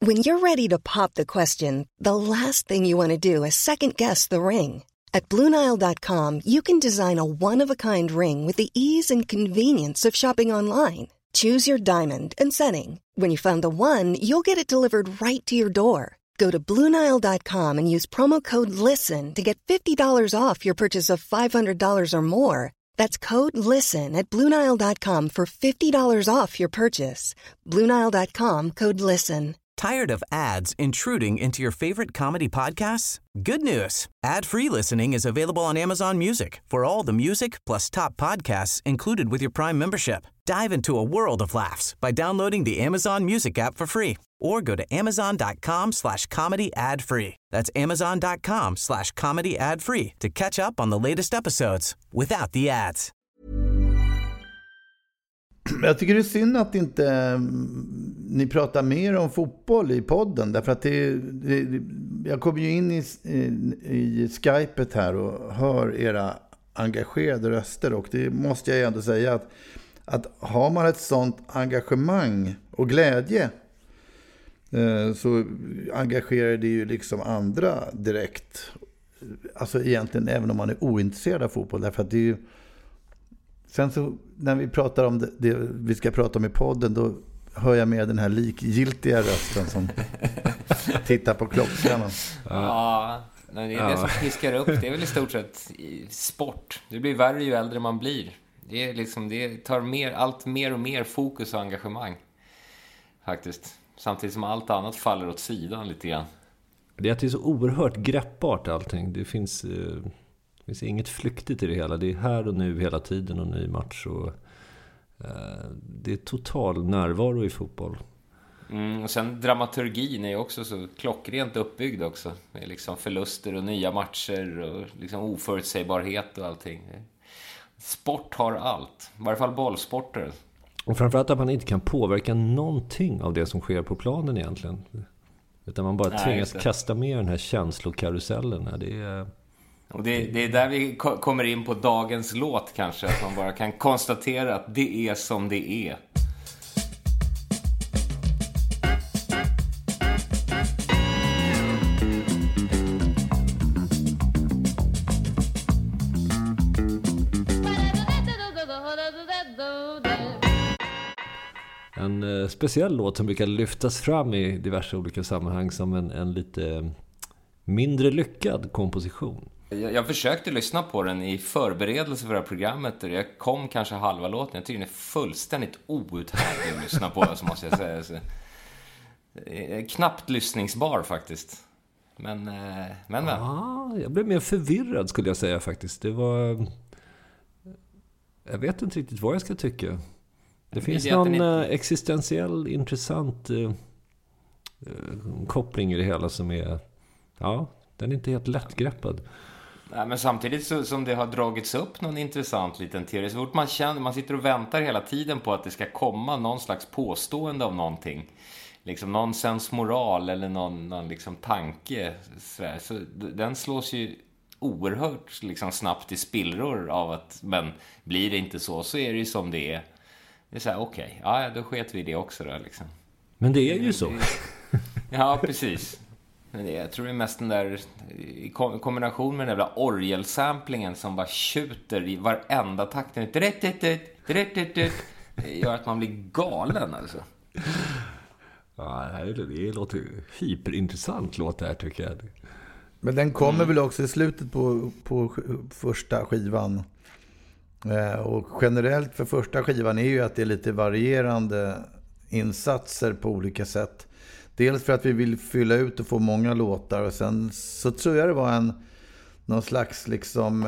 When you're ready to pop the question, the last thing you want to do is second-guess the ring. At BlueNile.com, you can design a one-of-a-kind ring with the ease and convenience of shopping online. Choose your diamond and setting. When you find the one, you'll get it delivered right to your door. Go to BlueNile.com and use promo code LISTEN to get $50 off your purchase of $500 or more. That's code LISTEN at BlueNile.com for $50 off your purchase. BlueNile.com, code LISTEN. Tired of ads intruding into your favorite comedy podcasts? Good news. Ad-free listening is available on Amazon Music for all the music plus top podcasts included with your Prime membership. Dive into a world of laughs by downloading the Amazon Music app for free or go to amazon.com/comedy ad-free. That's amazon.com/comedy ad-free to catch up on the latest episodes without the ads. Jag tycker det är synd att inte ni pratar mer om fotboll i podden. Därför att jag kommer ju in i Skypet här och hör era engagerade röster. Och det måste jag ju ändå säga att har man ett sånt engagemang och glädje så engagerar det ju liksom andra direkt. Alltså egentligen även om man är ointresserad av fotboll. Därför att det är ju... Sen så när vi pratar om det vi ska prata om i podden, då hör jag med den här likgiltiga rösten som tittar på klockan. Ja, det är det som piskar upp. Det är väl i stort sett sport. Det blir värre ju äldre man blir. Det är liksom, det tar allt mer och mer fokus och engagemang faktiskt. Samtidigt som allt annat faller åt sidan lite grann. Det är att det är så oerhört greppbart allting. Det finns inget flyktigt i det hela. Det är här och nu hela tiden och ny match. Och, det är total närvaro i fotboll. Och sen dramaturgin är också så klockrent uppbyggd också. Med liksom förluster och nya matcher och liksom oförutsägbarhet och allting. Sport har allt. I varje fall bollsporter. Och framförallt att man inte kan påverka någonting av det som sker på planen egentligen. Utan man bara tvingas kasta med den här känslokarusellen. Och det är där vi kommer in på dagens låt kanske. Att man bara kan konstatera att det är som det är. En speciell låt som brukar lyftas fram i diverse olika sammanhang som en lite mindre lyckad komposition. Jag försökte lyssna på den i förberedelse för det här programmet och jag kom kanske halva låten. Jag tycker den är fullständigt outhärdlig att lyssna på, så måste jag säga. Så, knappt lyssningsbar faktiskt. Men. Jag blev mer förvirrad skulle jag säga faktiskt. Det var... Jag vet inte riktigt vad jag ska tycka. Det finns någon existentiell intressant koppling i det hela som är... Ja, den är inte helt lättgreppad. Nej, men samtidigt som det har dragits upp någon intressant liten teori. Så fort man sitter och väntar hela tiden på att det ska komma någon slags påstående av någonting. Liksom någon sensmoral eller någon liksom tanke. Så den slås ju oerhört liksom snabbt i spillror av att, men blir det inte så är det ju som det är. Det är så här, okej, ja, då sket vi det också då liksom. Men det är ju så. Ja, precis. Men jag tror det är mest den där i kombination med den jävla orgelsamplingen som bara tjuter i varenda takten. Det gör att man blir galen alltså. Ja, det låter hyperintressant låt det här tycker jag. Men den kommer väl också i slutet på första skivan. Och generellt för första skivan är ju att det är lite varierande insatser på olika sätt. Dels för att vi vill fylla ut och få många låtar. Och sen så tror jag det var någon slags liksom...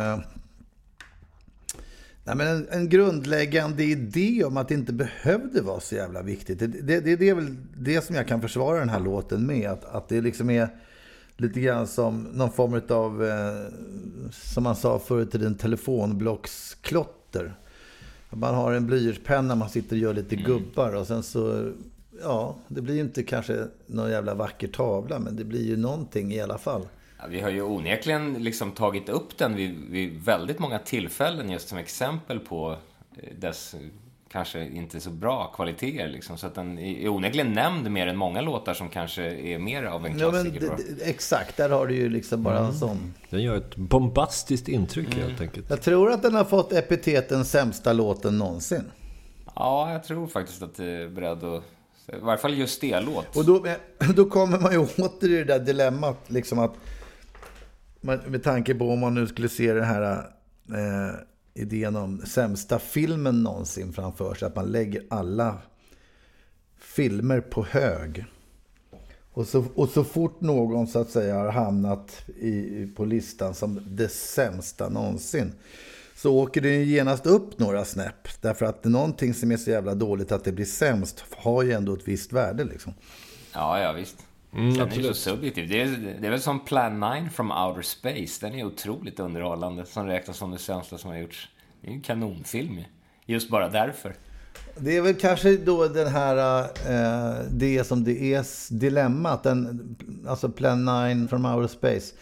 en grundläggande idé om att det inte behövde vara så jävla viktigt. Det är väl det som jag kan försvara den här låten med. Att det liksom är lite grann som någon form av, som man sa förut till en telefonblocksklotter. Man har en blyertspenna, man sitter och gör lite gubbar och sen så... Ja, det blir ju inte kanske någon jävla vacker tavla, men det blir ju någonting i alla fall. Ja, vi har ju onekligen liksom tagit upp den vid väldigt många tillfällen just som exempel på dess kanske inte så bra kvaliteter liksom, så att den är onekligen nämnd mer än många låtar som kanske är mer av en klassiker. Ja, men exakt, där har du ju liksom bara en sån. Den gör ett bombastiskt intryck helt enkelt. Jag tror att den har fått epiteten sämsta låten någonsin. Ja, jag tror faktiskt att det är beredd att, i varje fall just det låt. Och då kommer man ju åter i det där dilemmat liksom, att med tanke på om man nu skulle se den här idén om sämsta filmen någonsin framför sig, att man lägger alla filmer på hög. Och så fort någon så att säga har hamnat på listan som det sämsta någonsin, så åker det ju genast upp några snäpp. Därför att någonting som är så jävla dåligt att det blir sämst har ju ändå ett visst värde liksom. Ja, visst. Den är ju så subjektiv. Det är väl som Plan 9 from Outer Space. Den är otroligt underhållande, som räknas som det sämsta som har gjorts. Det är ju en kanonfilm, just bara därför. Det är väl kanske då den här det som det är dilemmat, alltså Plan 9 from Outer Space.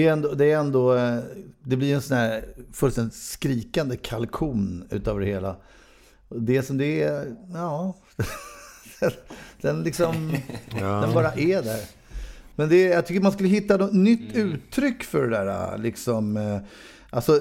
Det blir en sån här fullständigt skrikande kalkon utav det hela. Det som det är, ja, den liksom den bara är där. Men jag tycker man skulle hitta något nytt uttryck för det där liksom. Alltså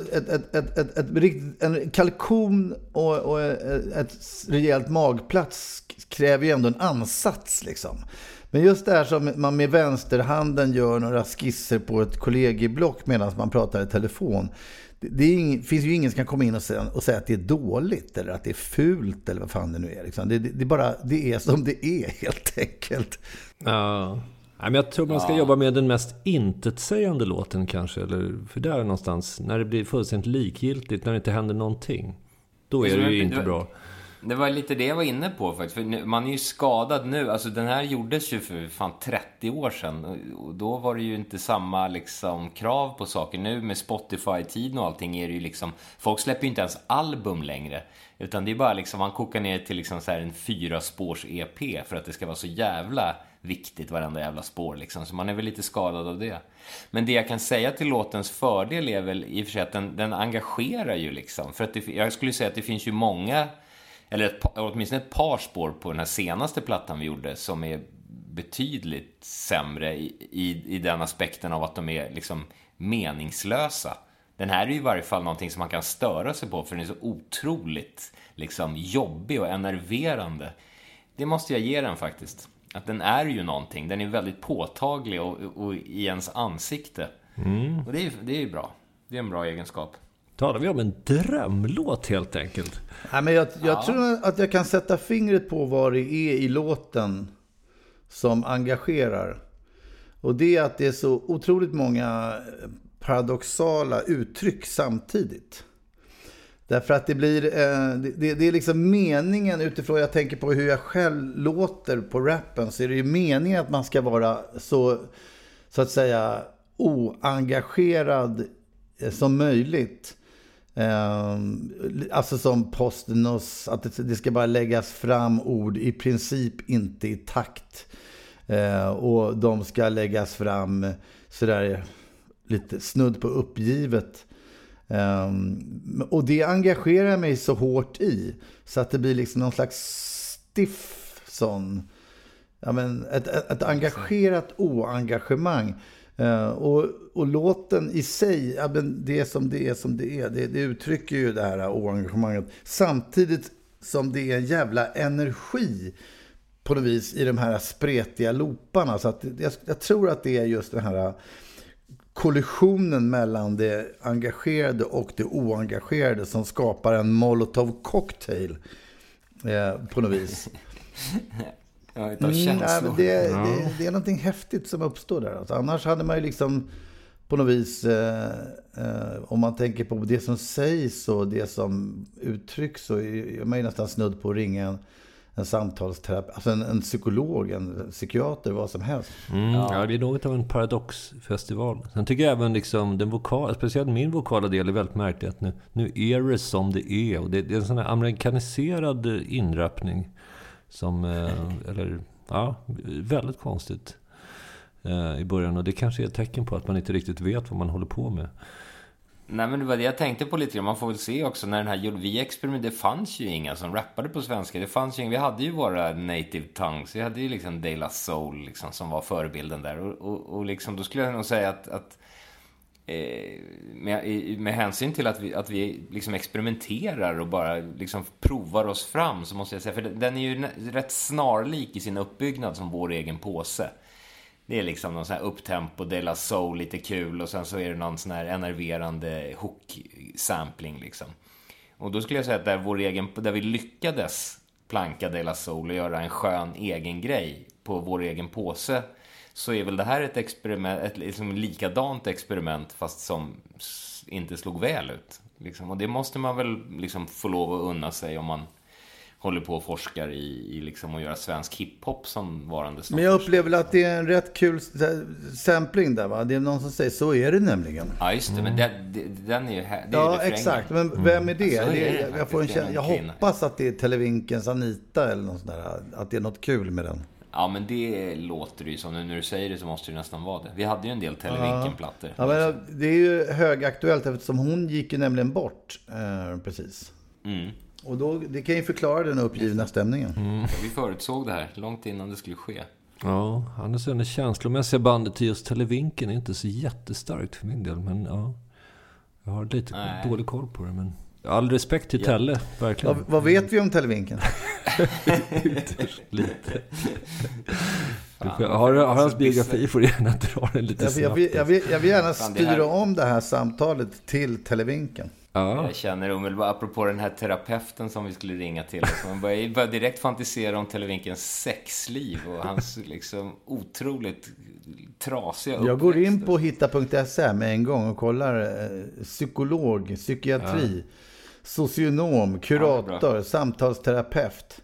en kalkon och ett rejält magplats kräver ju ändå en ansats liksom. Men just det här som man med vänsterhanden gör några skisser på ett kollegieblock medan man pratar i telefon. Finns ju ingen som kan komma in och säga att det är dåligt eller att det är fult eller vad fan det nu är liksom. Det är som det är helt enkelt. Ja. Men jag tror man ska jobba med den mest intetsägande låten kanske, eller för där någonstans när det blir fullständigt likgiltigt, när det inte händer någonting, då är det ju inte bra. Det var lite det jag var inne på faktiskt, för man är ju skadad nu. Alltså den här gjordes ju för 30 år sedan, och då var det ju inte samma liksom krav på saker. Nu med Spotify-tiden och allting är det ju liksom, folk släpper ju inte ens album längre, utan det är bara liksom, man kokar ner till liksom så här en 4-spårs-EP för att det ska vara så jävla viktigt varenda jävla spår liksom. Så man är väl lite skadad av det. Men det jag kan säga till låtens fördel är väl i och för sig att den engagerar ju liksom. För att jag skulle säga att det finns ju många, eller åtminstone ett par spår på den här senaste plattan vi gjorde som är betydligt sämre i den aspekten av att de är liksom meningslösa. Den här är ju i varje fall någonting som man kan störa sig på, för den är så otroligt liksom jobbig och enerverande. Det måste jag ge den faktiskt. Att den är ju någonting. Den är väldigt påtaglig och i ens ansikte. Och det är ju bra. Det är en bra egenskap. Talar vi om en drömlåt helt enkelt? Nej, men jag tror att jag kan sätta fingret på vad det är i låten som engagerar. Och det är att det är så otroligt många paradoxala uttryck samtidigt. Därför att det blir det är liksom meningen, utifrån jag tänker på hur jag själv låter på rappen, så är det ju meningen att man ska vara så att säga oengagerad som möjligt. Alltså som Posthumous, att det ska bara läggas fram ord i princip inte i takt, och de ska läggas fram sådär lite snudd på uppgivet. Och det engagerar mig så hårt i, så att det blir liksom någon slags stiff sån, ja, men ett engagerat oengagemang. Och låten i sig, ja, men det är som det är. Det uttrycker ju det här oengagemanget, samtidigt som det är en jävla energi på något vis i de här spretiga looparna. Så att jag tror att det är just den här kollisionen mellan det engagerade och det oengagerade som skapar en Molotov cocktail på något vis. Det är någonting häftigt som uppstår där. Alltså, annars hade man ju liksom på något vis, om man tänker på det som sägs och det som uttrycks, så är man ju nästan snudd på att ringa en samtalsterapeut, alltså en psykolog, en psykiater, vad som helst. Ja, det är något av en paradoxfestival. Sen tycker jag även liksom speciellt min vokala del är väldigt märklig, att nu är det som det är, och det är en sån här amerikaniserad inrappning som väldigt konstigt i början, och det kanske är ett tecken på att man inte riktigt vet vad man håller på med. Nej, men det var det jag tänkte på lite. Man får väl se också när den här det fanns ju inga som rappade på svenska. Det fanns ju inga. Vi hade ju våra native tongues. Vi hade ju liksom De La Soul liksom, som var förebilden där. Och liksom, då skulle jag nog säga att med hänsyn till att vi liksom experimenterar och bara liksom provar oss fram, så måste jag säga, för den är ju rätt snarlik i sin uppbyggnad som vår egen påse. Det är liksom någon sån här upptempo, De La Soul, lite kul, och sen så är det någon sån här enerverande hook-sampling liksom. Och då skulle jag säga att där vi lyckades planka De La Soul och göra en skön egen grej på vår egen påse, så är väl det här ett experiment, ett liksom likadant experiment fast som inte slog väl ut liksom. Och det måste man väl liksom få lov att unna sig om man håller på och forskar i liksom att göra svensk hiphop som varande. Men jag upplever att det är en rätt kul sampling där, va? Det är någon som säger, så är det nämligen. Ja, just det, men den är ju här. Det är ja, exakt. Men vem är det? Jag hoppas hoppas att det är Televinkens Anita eller något sånt där. Att det är något kul med den. Ja, men det låter ju som, när du säger det så måste det nästan vara det. Vi hade ju en del Televinken-plattor. Ja, men det är ju högaktuellt eftersom hon gick ju nämligen bort precis. Mm. Och då, det kan ju förklara den uppgivna stämningen. Vi förutsåg det här långt innan det skulle ske. Ja, annars är det känslomässiga bandet till just Televinken inte så jättestarkt för min del. Men ja, jag har lite dålig koll på det. Men all respekt till Telle, verkligen. Vad vet vi om Televinken? Lite. Har hans biografi får du gärna dra den lite snabbt. Jag vill gärna styra om det här samtalet till Televinken. Ja. Jag känner omedelbart, apropå den här terapeuten som vi skulle ringa till, så man börjar direkt fantisera om Televinkens sexliv och hans liksom otroligt trasiga uppväxt. Jag går in på hitta.se med en gång och kollar psykolog, psykiatri, socionom, kurator, samtalsterapeut.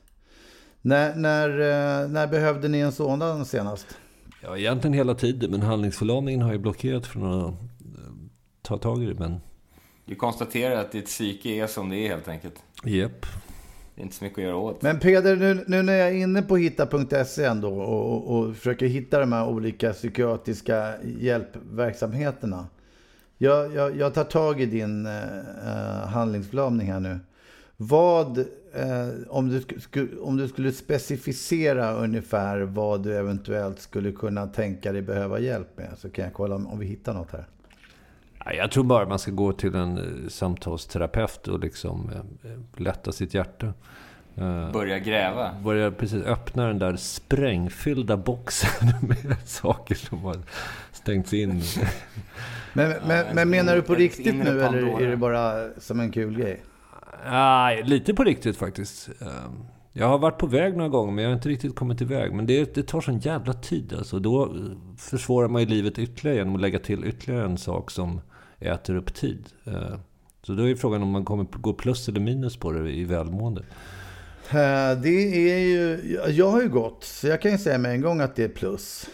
När behövde ni en sådan senast? Ja, egentligen hela tiden, men handlingsförlamningen har ju blockerat från att ta tag i det, men du konstaterar att ditt psyke är som det är helt enkelt. Japp. Det är inte så mycket att göra åt. Men Peder, nu när jag är inne på hitta.se ändå och försöker hitta de här olika psykiatriska hjälpverksamheterna. Jag tar tag i din handlingsförlamning här nu. Vad, om du skulle specificera ungefär vad du eventuellt skulle kunna tänka dig behöva hjälp med, så kan jag kolla om vi hittar något här. Jag tror bara man ska gå till en samtalsterapeut och liksom lätta sitt hjärta. Börja gräva. Börja precis öppna den där sprängfyllda boxen med saker som har stängts in. Men menar du på riktigt nu, eller är det bara som en kul grej? Lite på riktigt faktiskt. Jag har varit på väg några gånger, men jag har inte riktigt kommit iväg. Men det tar sån jävla tid. Alltså. Då försvårar man ju livet ytterligare genom att lägga till ytterligare en sak som äter upp tid. Så då är frågan om man kommer gå plus eller minus på det i välmående. Det är ju, jag har ju gått, så jag kan ju säga med en gång att det är plus.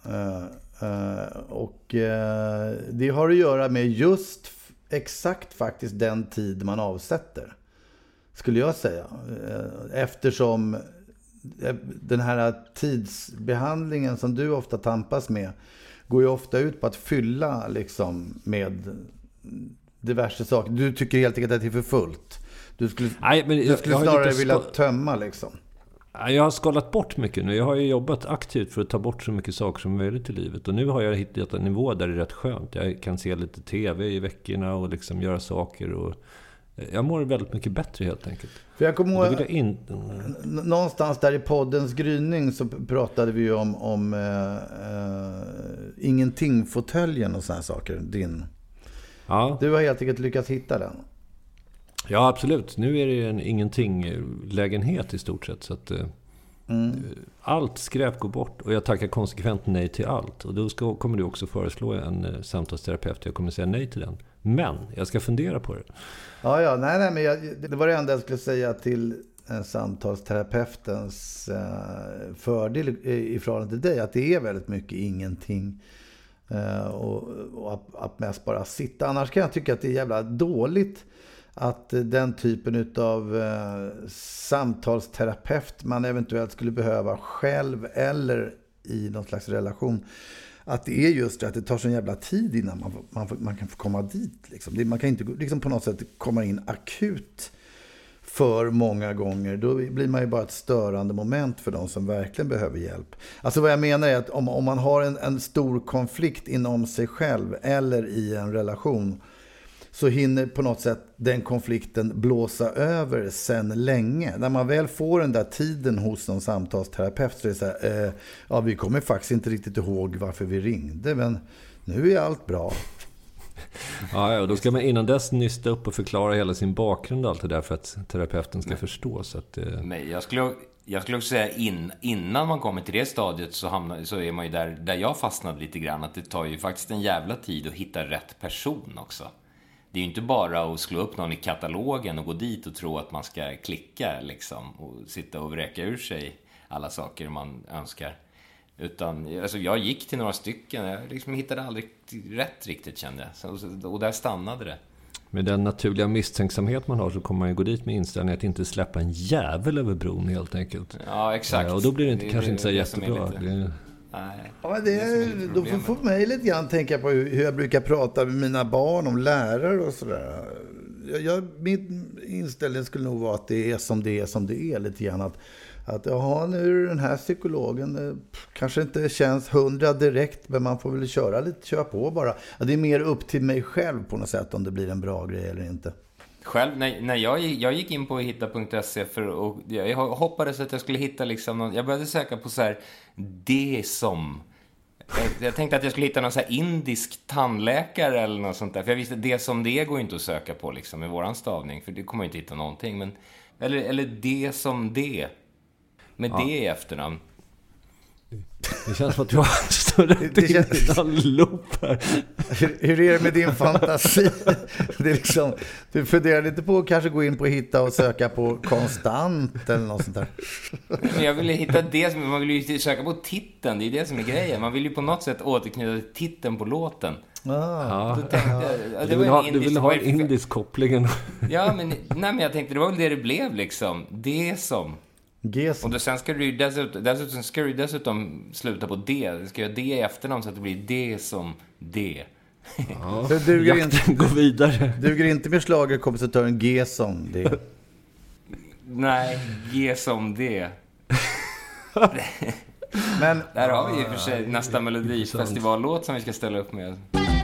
Och det har att göra med just exakt faktiskt den tid man avsätter, skulle jag säga. Eftersom den här tidsbehandlingen som du ofta tampas med går ju ofta ut på att fylla liksom med diverse saker. Du tycker helt enkelt att det är för fullt. Du skulle snarare vilja tömma liksom. Jag har skalat bort mycket nu. Jag har ju jobbat aktivt för att ta bort så mycket saker som möjligt i livet. Och nu har jag hittat en nivå där det är rätt skönt. Jag kan se lite tv i veckorna och liksom göra saker. Och jag mår väldigt mycket bättre helt enkelt. För jag kommer ihåg, någonstans där i poddens gryning så pratade vi ju om ingenting-fåtöljen och sådana saker. Ja. Du har helt enkelt lyckats hitta den. Ja, absolut. Nu är det en ingenting-lägenhet i stort sett. Så att allt skräp går bort. Och jag tackar konsekvent nej till allt. Och då kommer du också föreslå en samtalsterapeut. Jag kommer säga nej till den. Men jag ska fundera på det. Ja, nej, men det var det enda jag skulle säga till samtalsterapeutens fördel i förhållande till dig. Att det är väldigt mycket ingenting. Och att mest bara sitta. Annars kan jag tycka att det är jävla dåligt att den typen av samtalsterapeut man eventuellt skulle behöva själv eller i någon slags relation, att det är just det att det tar så jävla tid innan man kan få komma dit. Liksom. Man kan inte liksom på något sätt komma in akut för många gånger. Då blir man ju bara ett störande moment för de som verkligen behöver hjälp. Alltså vad jag menar är att om man har en stor konflikt inom sig själv eller i en relation, så hinner på något sätt den konflikten blåsa över sen länge. När man väl får den där tiden hos någon samtalsterapeut, så är det så här, ja, vi kommer faktiskt inte riktigt ihåg varför vi ringde, men nu är allt bra. Ja, och då ska man innan dess nysta upp och förklara hela sin bakgrund och allt det där för att terapeuten ska förstå. Så att, Nej, jag skulle också säga innan man kommer till det stadiet så är man ju där jag fastnade lite grann, att det tar ju faktiskt en jävla tid att hitta rätt person också. Det är ju inte bara att slå upp någon i katalogen och gå dit och tro att man ska klicka liksom, och sitta och vräka ur sig alla saker man önskar. Utan alltså, jag gick till några stycken, jag liksom hittade aldrig rätt riktigt, kände jag. Och där stannade det. Med den naturliga misstänksamhet man har så kommer man ju gå dit med inställningen att inte släppa en jävel över bron helt enkelt. Ja, exakt. Och då blir det kanske inte så jättebra. Nej, ja, då får mig lite grann tänka på hur jag brukar prata med mina barn om lärare och sådär. Min inställning skulle nog vara att det är som det är lite grann. Att nu den här psykologen kanske inte känns 100 direkt, men man får väl köra på bara. Det är mer upp till mig själv på något sätt om det blir en bra grej eller inte. Själv, när jag gick in på hitta.se och jag hoppades att jag skulle hitta liksom jag började söka på så här det som jag tänkte att jag skulle hitta någon så här indisk tandläkare eller något sånt där, för jag visste det som det går inte att söka på liksom i våran stavning, för det kommer inte hitta någonting, men eller det som det med det i efternamn. Det känns som att du har större loop här. Hur är det med din fantasi? Det är liksom, du funderar lite på att kanske gå in på hitta och söka på konstant eller något sånt där. Men jag ville hitta det som, man vill ju söka på titeln, det är det som är grejen. Man vill ju på något sätt återknyta till titeln på låten. Ja. Du vill ha en indisk kopplingen. Ja, men jag tänkte det var väl det blev liksom. Det som. Och då sen ska du dessutom sluta på det. Du ska göra det i efternamn så att det blir det som det. Ja, gå vidare. Duger inte med schlagerkompositören G som det. Nej, G som det. Men där har vi ju för sig nästa Melodifestivallåt som vi ska ställa upp med.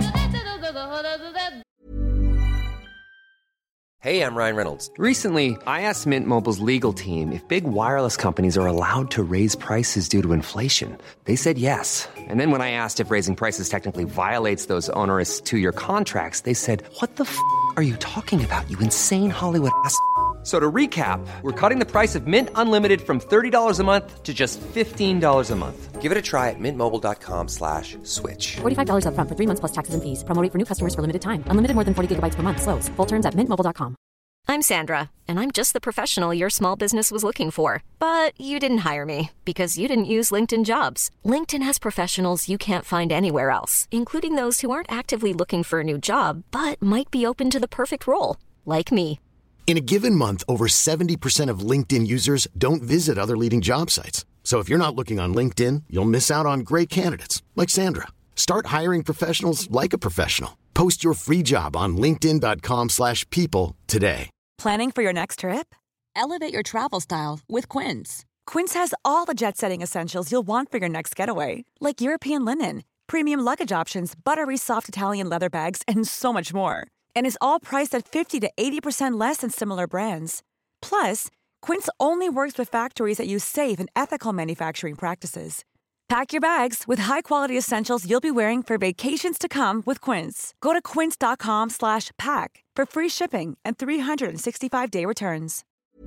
Hey, I'm Ryan Reynolds. Recently, I asked Mint Mobile's legal team if big wireless companies are allowed to raise prices due to inflation. They said yes. And then when I asked if raising prices technically violates those onerous two-year contracts, they said, "What the f*** are you talking about, you insane Hollywood ass?" So to recap, we're cutting the price of Mint Unlimited from $30 a month to just $15 a month. Give it a try at mintmobile.com/switch. $45 up front for 3 months plus taxes and fees. Promo rate for new customers for limited time. Unlimited more than 40 gigabytes per month. Slows full terms at mintmobile.com. I'm Sandra, and I'm just the professional your small business was looking for. But you didn't hire me because you didn't use LinkedIn Jobs. LinkedIn has professionals you can't find anywhere else, including those who aren't actively looking for a new job, but might be open to the perfect role, like me. In a given month, over 70% of LinkedIn users don't visit other leading job sites. So if you're not looking on LinkedIn, you'll miss out on great candidates like Sandra. Start hiring professionals like a professional. Post your free job on linkedin.com/people today. Planning for your next trip? Elevate your travel style with Quince. Quince has all the jet-setting essentials you'll want for your next getaway, like European linen, premium luggage options, buttery soft Italian leather bags, and so much more. And is all priced at 50 to 80% less than similar brands. Plus, Quince only works with factories that use safe and ethical manufacturing practices. Pack your bags with high-quality essentials you'll be wearing for vacations to come with Quince. Go to quince.com/pack for free shipping and 365-day returns.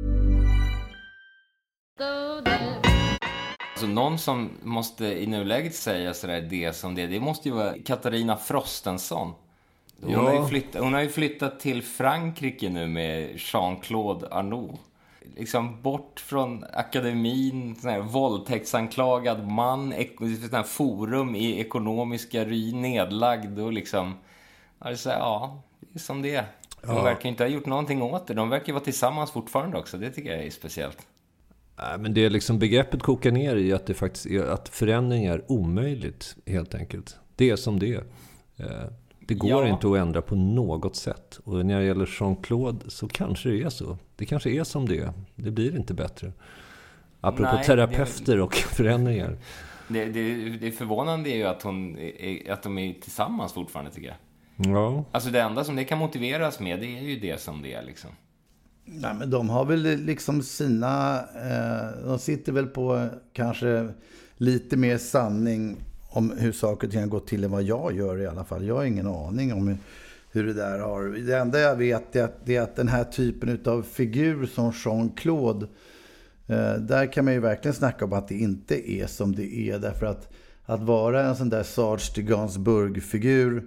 Så någon som måste i nuläget säga sådär det som det måste ju vara Katarina Frostenson. Hon har ju flyttat till Frankrike nu med Jean-Claude Arnault. Liksom bort från akademin, sån här våldtäktsanklagad man, sån här forum i ekonomiska nedlagd och liksom, alltså, ja, det är som det är. De verkar inte ha gjort någonting åt det. De verkar vara tillsammans fortfarande också. Det tycker jag är speciellt. Men det är liksom, begreppet kokar ner i att det faktiskt är att förändring är omöjligt, helt enkelt. Det är som det är. Det går inte att ändra på något sätt. Och när det gäller Jean-Claude så kanske det är så. Det kanske är som det är. Det blir inte bättre. Apropå terapeuter och förändringar. Det förvånande är ju att de är tillsammans fortfarande, tycker jag. Ja. Alltså det enda som det kan motiveras med, det är ju det som det är liksom. Nej, men de har väl liksom sina... de sitter väl på kanske lite mer sanning om hur saker och ting har gått till än vad jag gör i alla fall. Jag har ingen aning om hur det där har... Det enda jag vet är att den här typen av figur som Jean-Claude, där kan man ju verkligen snacka om att det inte är som det är. Därför att vara en sån där Serge de Gainsbourg-figur,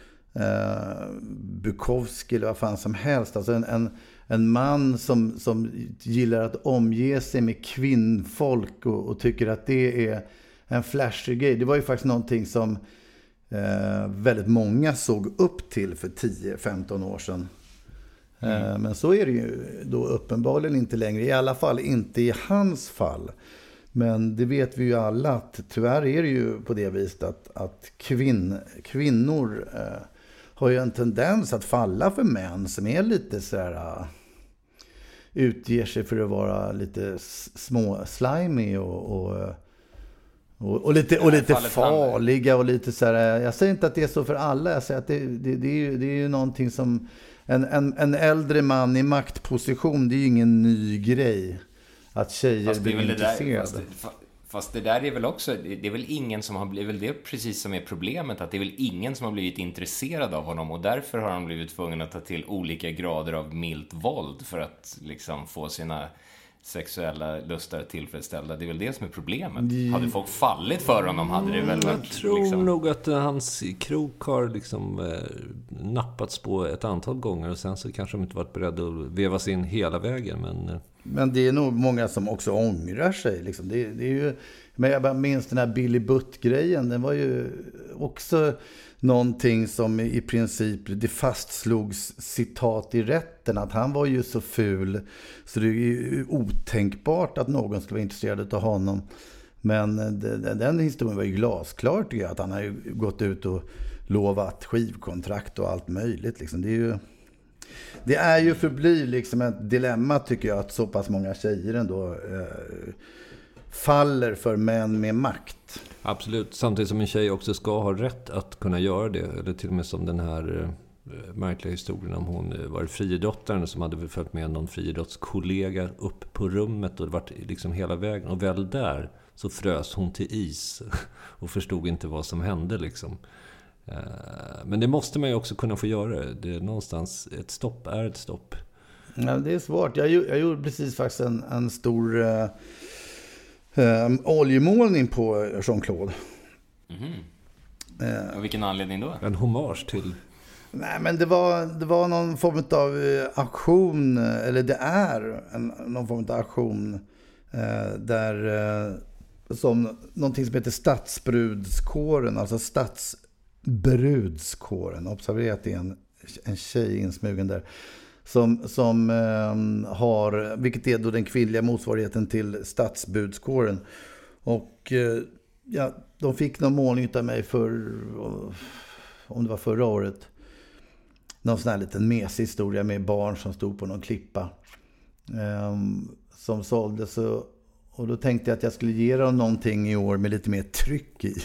Bukowski eller vad fan som helst. Alltså en man som gillar att omge sig med kvinnfolk och tycker att det är en flashig grej. Det var ju faktiskt någonting som väldigt många såg upp till för 10-15 år sedan. Men så är det ju då uppenbarligen inte längre. I alla fall inte i hans fall. Men det vet vi ju alla att tyvärr är det ju på det viset att kvinnor har ju en tendens att falla för män som är lite så här, utger sig för att vara lite små slimy och lite farliga och lite så här. Jag säger inte att det är så för alla. Jag säger att det är ju någonting som en äldre man i maktposition, det är ju ingen ny grej att tjejer blir intresserade. Fast det där är väl också, det är väl ingen som har blivit, det är precis som är problemet, att det är väl ingen som har blivit intresserad av honom, och därför har han blivit tvungen att ta till olika grader av milt våld för att liksom få sina sexuella lustar tillfredsställda. Det är väl det som är problemet. Hade folk fallit för honom hade det väl varit... Jag tror nog att hans krok har liksom nappats på ett antal gånger, och sen så kanske de inte varit beredda att vevas in hela vägen, men det är nog många som också ångrar sig liksom. Det är ju, men jag bara minns den här Billy Butt-grejen. Den var ju också någonting som i princip det fastslogs citat i rätten, att han var ju så ful så det är ju otänkbart att någon skulle vara intresserad av honom. Men den historien var ju glasklar, tycker jag, att han har ju gått ut och lovat skivkontrakt och allt möjligt liksom. Det är ju förblir liksom ett dilemma, tycker jag, att så pass många tjejer ändå faller för män med makt. Absolut, samtidigt som en tjej också ska ha rätt att kunna göra det. Eller till och med som den här märkliga historien om hon var friidrottaren som hade följt med någon friidrottskollega upp på rummet, och det var liksom hela vägen, och väl där så frös hon till is och förstod inte vad som hände liksom. Men det måste man ju också kunna få göra. Det är någonstans, ett stopp är ett stopp. Ja, det är svårt. Jag gjorde precis faktiskt en stor oljemålning på Jean-Claude. Och vilken anledning då? En hommage till... Nej, men det var någon form av aktion, eller det är någon form av aktion där som någonting som heter Stadsbrudskåren, alltså Stadsbrudskåren. Observera att det är en tjej insmugen där. Som har, vilket är då den kvinnliga motsvarigheten till Stadsbudskåren. Och ja, de fick någon målning av mig om det var förra året. Någon sån här liten mesig historia med barn som stod på någon klippa som såldes. Och då tänkte jag att jag skulle ge dem någonting i år med lite mer tryck i.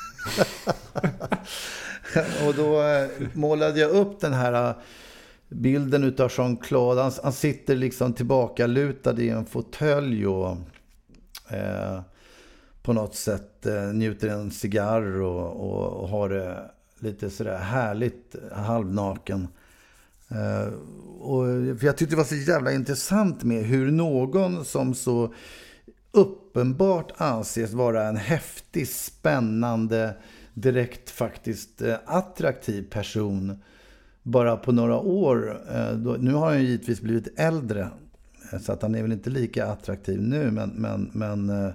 Och då målade jag upp den här bilden utav Jean-Claude. Han sitter liksom tillbaka lutad i en fåtölj och på något sätt njuter en cigarr och har det lite sådär härligt halvnaken. För jag tyckte det var så jävla intressant med hur någon som så uppenbart anses vara en häftig, spännande, direkt faktiskt attraktiv person bara på några år. Nu har han ju givetvis blivit äldre, så att han är väl inte lika attraktiv nu, men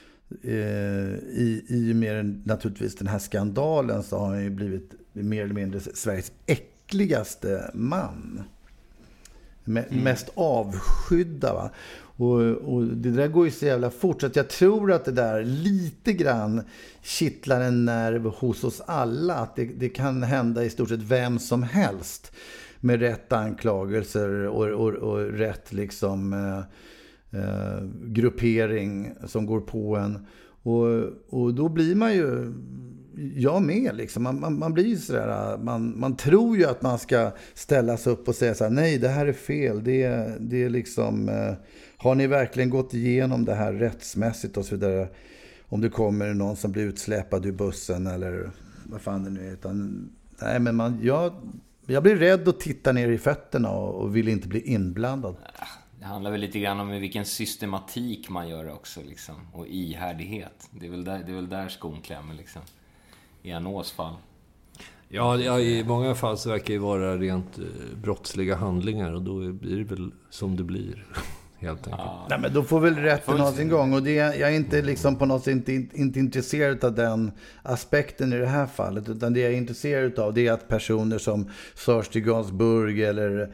i med naturligtvis den här skandalen så har han ju blivit mer eller mindre Sveriges äckligaste man. mest avskydda. Va? Och det där går ju så jävla fort. Så att jag tror att det där lite grann kittlar en nerv hos oss alla. Att det kan hända i stort sett vem som helst. Med rätt anklagelser och rätt liksom, gruppering som går på en. Och då blir man ju, jag med liksom, man blir så där, man tror ju att man ska ställas upp och säga så här: nej, det här är fel, det är liksom, har ni verkligen gått igenom det här rättsmässigt och så vidare, om det kommer någon som blir utsläpad ur bussen eller vad fan det nu är, utan nej, men jag blir rädd att titta ner i fötterna och vill inte bli inblandad. Det handlar väl lite grann om vilken systematik man gör också liksom, och ihärdighet. Det är väl där skon klämmer liksom, i Anås fall. Ja, i många fall så verkar det vara rent brottsliga handlingar, och då blir det väl som det blir, helt enkelt. Ja. Nej, men då får väl rätten ha sin gång, och jag är inte liksom på något sätt inte intresserad av den aspekten i det här fallet, utan det jag är intresserad av, det är att personer som Serge Gainsbourg eller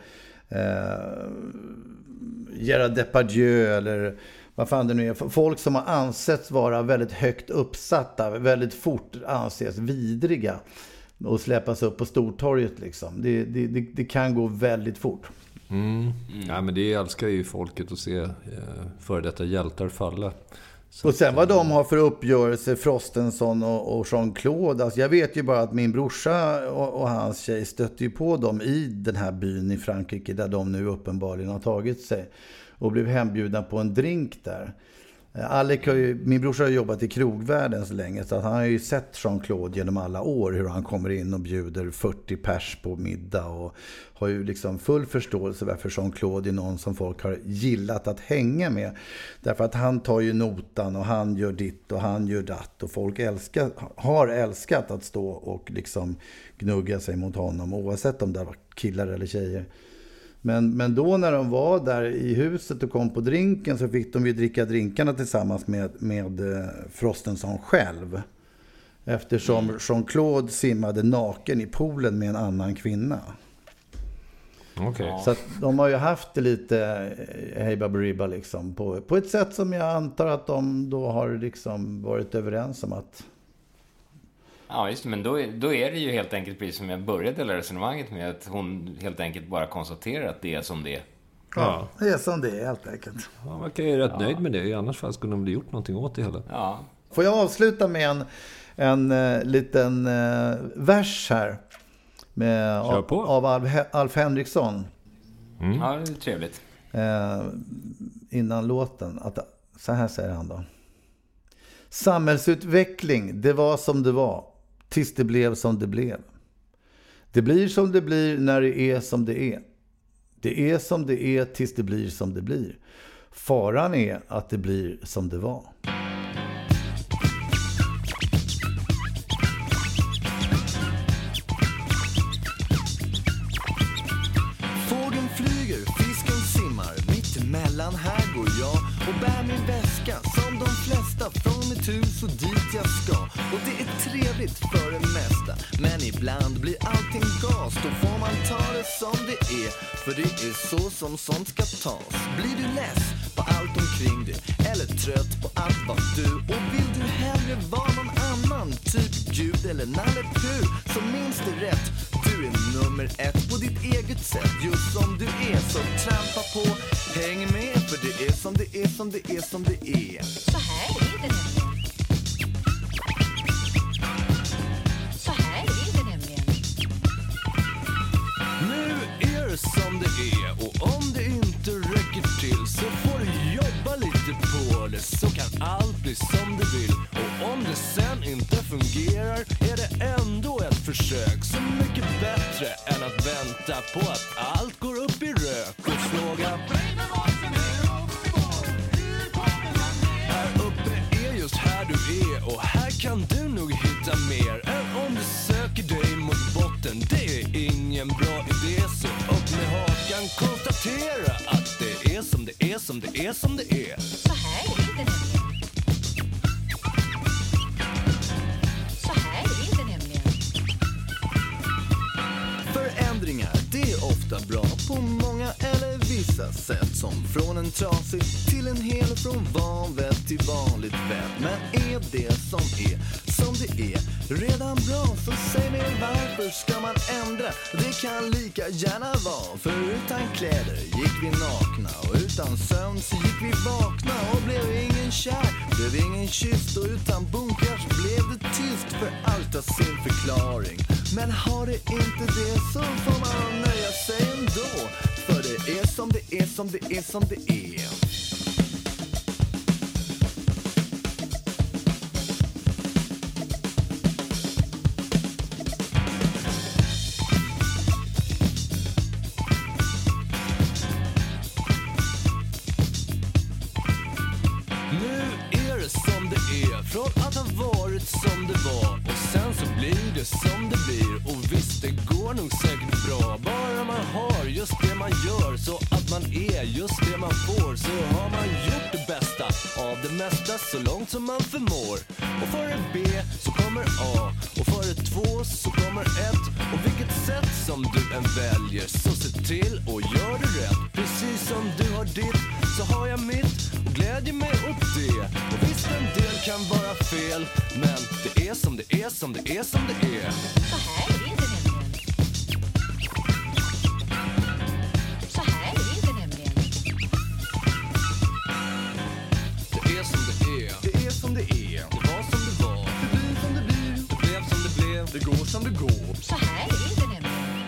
Gerard Depardieu eller vad fan det nu är, folk som har ansetts vara väldigt högt uppsatta, väldigt fort anses vidriga och släppas upp på Stortorget liksom. Det kan gå väldigt fort. Ja, men det älskar ju folket att se för detta hjältar falla. Så och sen vad de har för uppgörelse, Frostenson och Jean-Claude. Alltså jag vet ju bara att min brorsa och hans tjej stötte ju på dem i den här byn i Frankrike där de nu uppenbarligen har tagit sig. Och blev hembjudna på en drink där. Alec min brorsa har jobbat i krogvärlden så länge, så att han har ju sett Jean-Claude genom alla år hur han kommer in och bjuder 40 pers på middag, och har ju liksom full förståelse varför Jean-Claude är någon som folk har gillat att hänga med, därför att han tar ju notan och han gör ditt och han gör datt, och folk har älskat att stå och liksom gnugga sig mot honom, oavsett om det var killar eller tjejer. Men då när de var där i huset och kom på drinken, så fick de ju dricka drinkarna tillsammans med Frostenson själv. Eftersom Jean-Claude simmade naken i poolen med en annan kvinna. Okay. Så att de har ju haft det lite hej baberiba liksom, på ett sätt som jag antar att de då har liksom varit överens om att... Ja, just det, men då är det ju helt enkelt precis som jag började hela resonemanget med, att hon helt enkelt bara konstaterar att det är som det är. Ja, det är som det är helt enkelt. Ja, man kan ju rätt nöjd med det, i annars fall skulle de bli gjort någonting åt det hela. Ja. Får jag avsluta med en liten vers här av Alf Henriksson. Ja, det är trevligt. Innan låten, att så här säger han då: samhällsutveckling, det var som det var tills det blev som det blev. Det blir som det blir när det är som det är. Det är som det är tills det blir som det blir. Faran är att det blir som det var. Fågeln flyger, fisken simmar, mitt emellan här går jag och bär min väska som de flesta från mitt hus och dit jag ska. Och det är trevligt för det mesta, men ibland blir allting gas. Då får man ta det som det är, för det är så som sånt ska tas. Blir du less på allt omkring dig, eller trött på allt vad du, och vill du hellre vara någon annan, typ Gud eller Nalle Puh, så minns det rätt. Du är nummer 1 på ditt eget sätt, just som du är. Så trampa på, häng med, för det är som det är, som det är, som det är. Så här är det nämligen. Så här är det nämligen. Nu är det som det är, och om det inte räcker till så får du jobba lite på det, så kan allt bli som du vill. Och om det sen inte fungerar är det ändå ett försök, så mycket bättre än att vänta på att allt går upp i rök. Och fråga: här uppe är just här du är, och här kan du nog hitta mer än om du söker dig mot botten. Det är ingen bra idé, så upp med hakan, konstatera att det är som det är, som det är, som det är. Så här är det nämligen. Så här är det nämligen. Förändringar, det är ofta bra på många eller bästa sätt. Som från en trasig till en hel och från vanvett till vanligt vett. Men är det som det är redan bra, så säg mig varför ska man ändra? Det kan lika gärna vara, för utan kläder gick vi nakna och utan sömn så gick vi vakna och blev ingen kär, blev ingen kysst, och utan bunkers blev det tyst, för allt har sin förklaring. Men har det inte det så får man nöja sig ändå, för det är som det är som det är som det är. Från att ha varit som det var, och sen så blir det som det blir. Och visst, det går nog säkert bra, bara man har just det man gör, så att man är just det man får. Så har man gjort det bästa av det mesta så långt som man förmår. Och före B så kommer A, och före 2 så kommer 1. Och vilket sätt som du än väljer, så se till och gör det rätt. Precis som du har ditt så har jag mitt, och glädjer mig åt det. Och visst, en del kan vara fel, men det är som det är som det är som det är. Så här är det inte nämligen. Så här är det inte nämligen. Det är som det är. Det är som det är. Det var som det var. Det blir som det blir. Det blev som det blev. Det går som det går. Så här är det inte nämligen.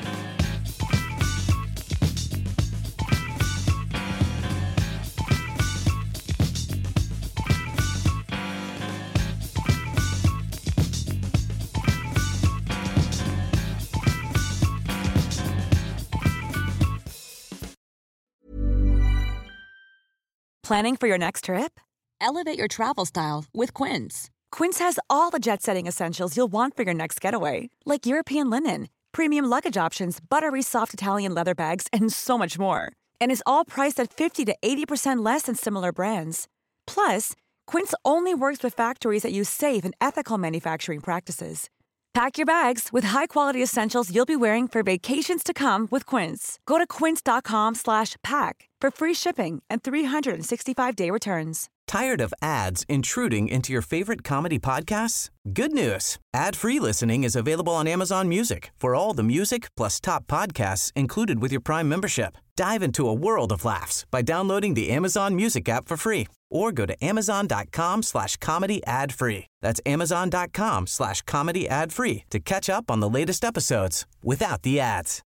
Planning for your next trip? Elevate your travel style with Quince. Quince has all the jet-setting essentials you'll want for your next getaway, like European linen, premium luggage options, buttery soft Italian leather bags, and so much more. And is all priced at 50 to 80% less than similar brands. Plus, Quince only works with factories that use safe and ethical manufacturing practices. Pack your bags with high-quality essentials you'll be wearing for vacations to come with Quince. Go to quince.com/pack for free shipping and 365-day returns. Tired of ads intruding into your favorite comedy podcasts? Good news. Ad-free listening is available on Amazon Music for all the music plus top podcasts included with your Prime membership. Dive into a world of laughs by downloading the Amazon Music app for free or go to amazon.com/comedy ad-free. That's amazon.com/comedy ad-free to catch up on the latest episodes without the ads.